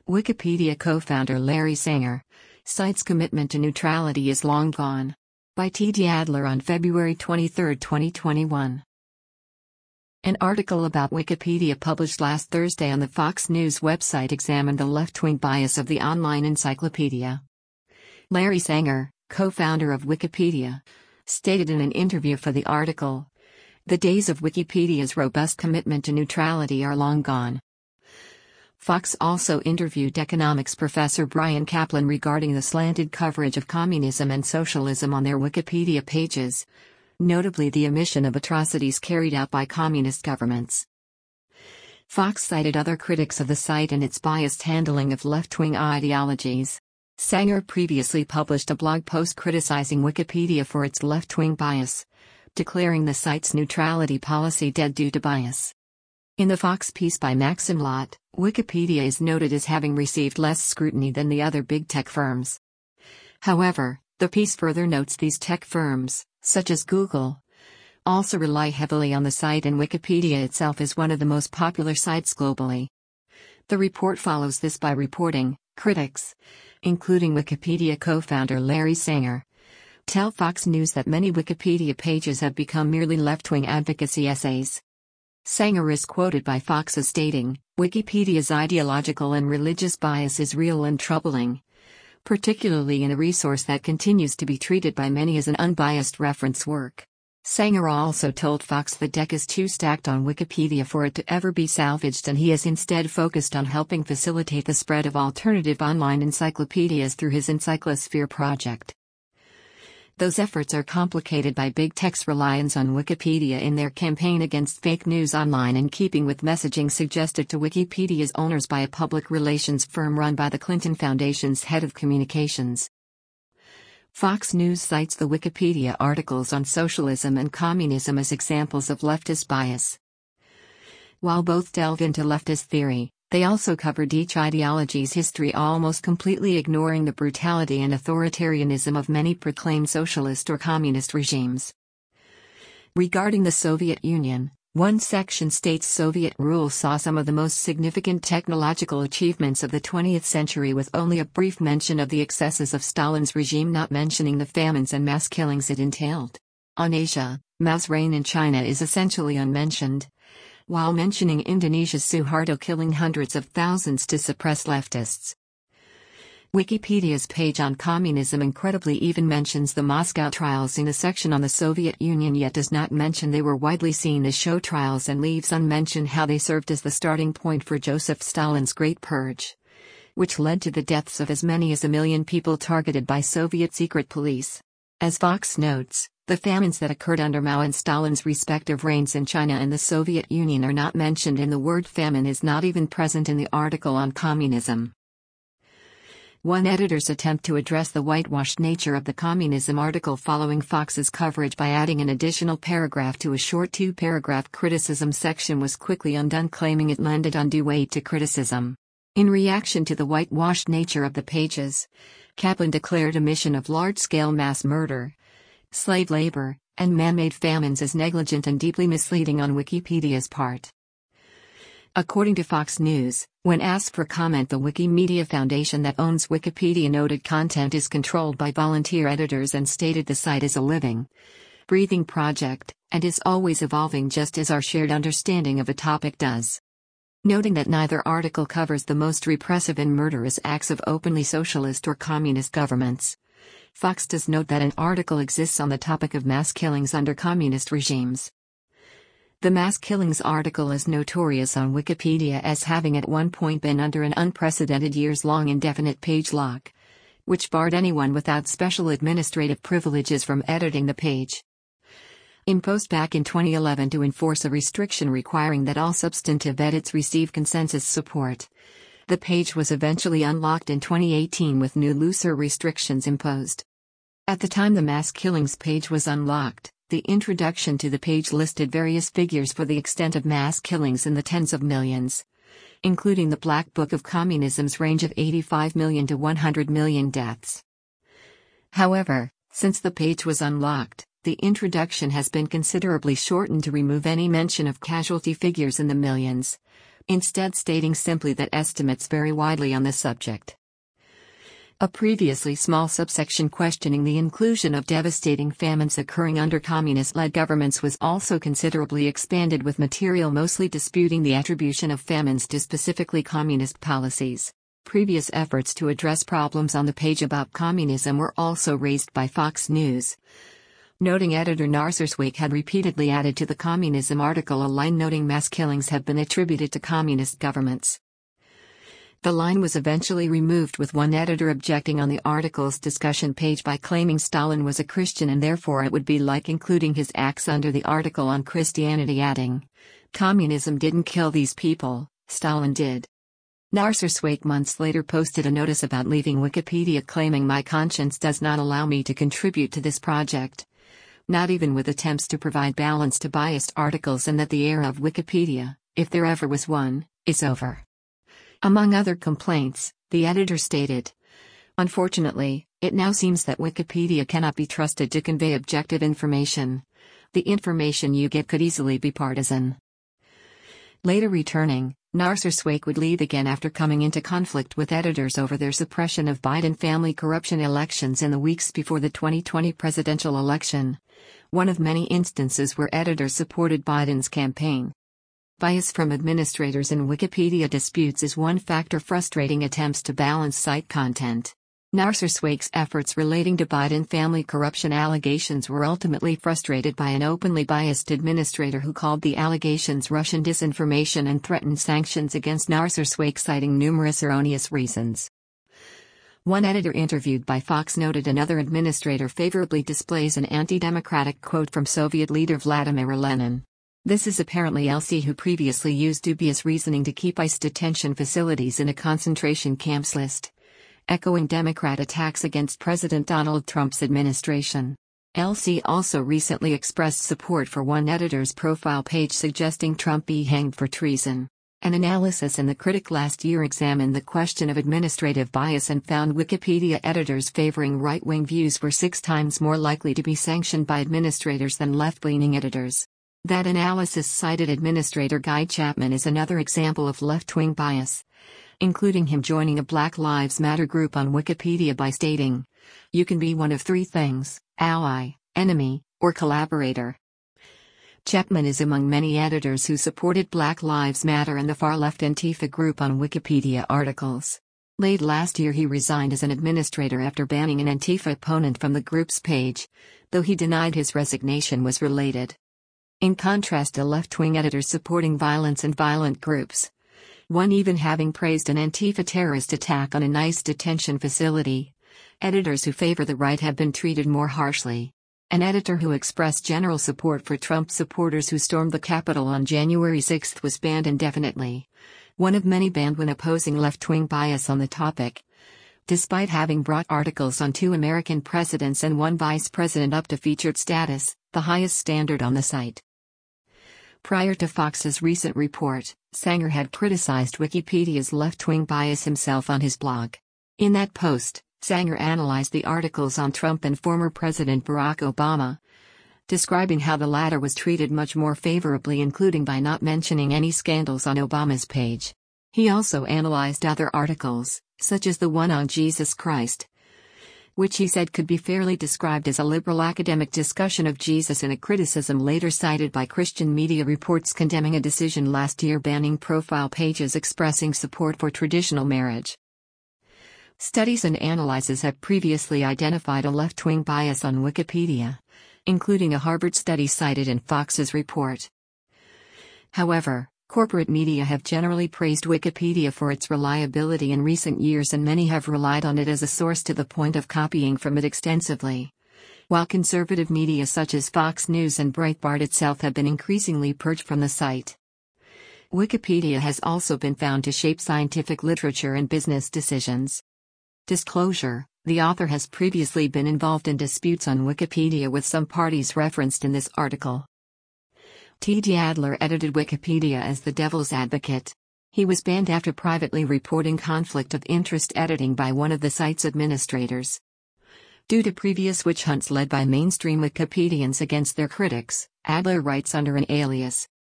Wikipedia co-founder Larry Sanger. Site's commitment to neutrality is long gone. By T.D. Adler on February 23, 2021. An article about Wikipedia published last Thursday on the Fox News website examined the left-wing bias of the online encyclopedia. Larry Sanger, co-founder of Wikipedia, stated in an interview for the article, "The days of Wikipedia's robust commitment to neutrality are long gone." Fox also interviewed economics professor Bryan Caplan regarding the slanted coverage of communism and socialism on their Wikipedia pages, notably the omission of atrocities carried out by communist governments. Fox cited other critics of the site and its biased handling of left-wing ideologies. Sanger previously published a blog post criticizing Wikipedia for its left-wing bias, declaring the site's neutrality policy dead due to bias. In the Fox piece by Maxim Lott, Wikipedia is noted as having received less scrutiny than the other big tech firms. However, the piece further notes these tech firms, such as Google, also rely heavily on the site, and Wikipedia itself is one of the most popular sites globally. The report follows this by reporting, critics, including Wikipedia co-founder Larry Sanger, tell Fox News that many Wikipedia pages have become merely left-wing advocacy essays. Sanger is quoted by Fox as stating, "Wikipedia's ideological and religious bias is real and troubling, particularly in a resource that continues to be treated by many as an unbiased reference work." Sanger also told Fox the deck is too stacked on Wikipedia for it to ever be salvaged, and he has instead focused on helping facilitate the spread of alternative online encyclopedias through his Encyclosphere project. Those efforts are complicated by big tech's reliance on Wikipedia in their campaign against fake news online, in keeping with messaging suggested to Wikipedia's owners by a public relations firm run by the Clinton Foundation's head of communications. Fox News cites the Wikipedia articles on socialism and communism as examples of leftist bias. While both delve into leftist theory, they also covered each ideology's history, almost completely ignoring the brutality and authoritarianism of many proclaimed socialist or communist regimes. Regarding the Soviet Union, one section states Soviet rule saw some of the most significant technological achievements of the 20th century, with only a brief mention of the excesses of Stalin's regime, not mentioning the famines and mass killings it entailed. On Asia, Mao's reign in China is essentially unmentioned, while mentioning Indonesia's Suharto killing hundreds of thousands to suppress leftists. Wikipedia's page on communism incredibly even mentions the Moscow trials in a section on the Soviet Union, yet does not mention they were widely seen as show trials, and leaves unmentioned how they served as the starting point for Joseph Stalin's Great Purge, which led to the deaths of as many as 1 million people targeted by Soviet secret police. As Fox notes, the famines that occurred under Mao and Stalin's respective reigns in China and the Soviet Union are not mentioned, and the word famine is not even present in the article on communism. One editor's attempt to address the whitewashed nature of the communism article following Fox's coverage by adding an additional paragraph to a short 2-paragraph criticism section was quickly undone, claiming it lended undue weight to criticism. In reaction to the whitewashed nature of the pages, Caplan declared omission of large-scale mass murder, slave labor, and man-made famines as negligent and deeply misleading on Wikipedia's part. According to Fox News, when asked for comment, the Wikimedia Foundation that owns Wikipedia noted content is controlled by volunteer editors and stated the site is a living, breathing project, and is always evolving, just as our shared understanding of a topic does. Noting that neither article covers the most repressive and murderous acts of openly socialist or communist governments, Fox does note that an article exists on the topic of mass killings under communist regimes. The mass killings article is notorious on Wikipedia as having at one point been under an unprecedented years-long indefinite page lock, which barred anyone without special administrative privileges from editing the page. Imposed back in 2011 to enforce a restriction requiring that all substantive edits receive consensus support, the page was eventually unlocked in 2018 with new looser restrictions imposed. At the time the mass killings page was unlocked, the introduction to the page listed various figures for the extent of mass killings in the tens of millions, including the Black Book of Communism's range of 85 million to 100 million deaths. However, since the page was unlocked, the introduction has been considerably shortened to remove any mention of casualty figures in the millions, instead stating simply that estimates vary widely on this subject. A previously small subsection questioning the inclusion of devastating famines occurring under communist-led governments was also considerably expanded, with material mostly disputing the attribution of famines to specifically communist policies. Previous efforts to address problems on the page about communism were also raised by Fox News. Noting editor Narsur Swaik had repeatedly added to the communism article a line noting mass killings have been attributed to communist governments. The line was eventually removed, with one editor objecting on the article's discussion page by claiming Stalin was a Christian and therefore it would be like including his acts under the article on Christianity, adding, "Communism didn't kill these people, Stalin did." Narsur Swaik months later posted a notice about leaving Wikipedia claiming, "My conscience does not allow me to contribute to this project. Not even with attempts to provide balance to biased articles, and that the era of Wikipedia, if there ever was one, is over." Among other complaints, the editor stated, "Unfortunately, it now seems that Wikipedia cannot be trusted to convey objective information. The information you get could easily be partisan." Later returning, Narsur Swaik would leave again after coming into conflict with editors over their suppression of Biden family corruption elections in the weeks before the 2020 presidential election, one of many instances where editors supported Biden's campaign. Bias from administrators in Wikipedia disputes is one factor frustrating attempts to balance site content. Narsur Swaik's efforts relating to Biden family corruption allegations were ultimately frustrated by an openly biased administrator who called the allegations Russian disinformation and threatened sanctions against Narsur Swaik, citing numerous erroneous reasons. One editor interviewed by Fox noted another administrator favorably displays an anti-democratic quote from Soviet leader Vladimir Lenin. This is apparently LC, who previously used dubious reasoning to keep ICE detention facilities in a concentration camps list, echoing Democrat attacks against President Donald Trump's administration. LC also recently expressed support for one editor's profile page suggesting Trump be hanged for treason. An analysis in The Critic last year examined the question of administrative bias and found Wikipedia editors favoring right-wing views were 6 times more likely to be sanctioned by administrators than left-leaning editors. That analysis cited administrator Guy Chapman as another example of left-wing bias, including him joining a Black Lives Matter group on Wikipedia by stating, "You can be one of 3 things: ally, enemy, or collaborator." Chapman is among many editors who supported Black Lives Matter and the far-left Antifa group on Wikipedia articles. Late last year he resigned as an administrator after banning an Antifa opponent from the group's page, though he denied his resignation was related. In contrast to left-wing editors supporting violence and violent groups, one even having praised an Antifa terrorist attack on an ICE detention facility, editors who favor the right have been treated more harshly. An editor who expressed general support for Trump supporters who stormed the Capitol on January 6 was banned indefinitely, one of many banned when opposing left-wing bias on the topic, despite having brought articles on 2 American presidents and 1 vice president up to featured status, the highest standard on the site. Prior to Fox's recent report, Sanger had criticized Wikipedia's left-wing bias himself on his blog. In that post, Sanger analyzed the articles on Trump and former President Barack Obama, describing how the latter was treated much more favorably, including by not mentioning any scandals on Obama's page. He also analyzed other articles, such as the one on Jesus Christ, which he said could be fairly described as a liberal academic discussion of Jesus, and a criticism later cited by Christian media reports condemning a decision last year banning profile pages expressing support for traditional marriage. Studies and analyses have previously identified a left-wing bias on Wikipedia, including a Harvard study cited in Fox's report. However, corporate media have generally praised Wikipedia for its reliability in recent years, and many have relied on it as a source to the point of copying from it extensively, while conservative media such as Fox News and Breitbart itself have been increasingly purged from the site. Wikipedia has also been found to shape scientific literature and business decisions. Disclosure: the author has previously been involved in disputes on Wikipedia with some parties referenced in this article. T.D. Adler edited Wikipedia as the devil's advocate. He was banned after privately reporting conflict of interest editing by one of the site's administrators. Due to previous witch hunts led by mainstream Wikipedians against their critics, Adler writes under an alias,